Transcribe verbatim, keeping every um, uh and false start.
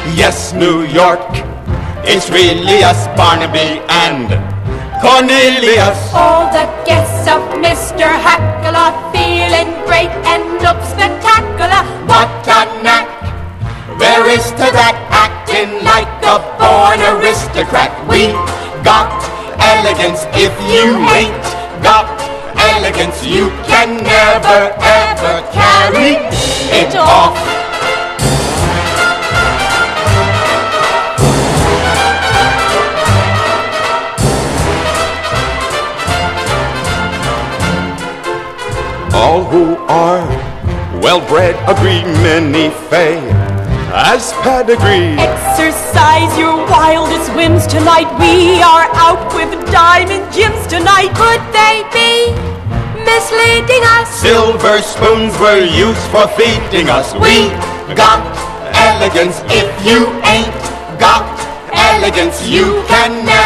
Yes, New York, it's really us, Barnaby and Cornelius. All the guests of Mister Hackle are feeling great and look spectacular. What a knack there is to that, acting like a born aristocrat. We got elegance. If you ain't got elegance, you can never ever carry it off. All who are well-bred agree, many fay as pedigree. Exercise your wildest whims tonight. We are out with diamond gems tonight. Could they be misleading us? Silver spoons were used for feeding us. We got elegance. If you ain't got elegance, you can never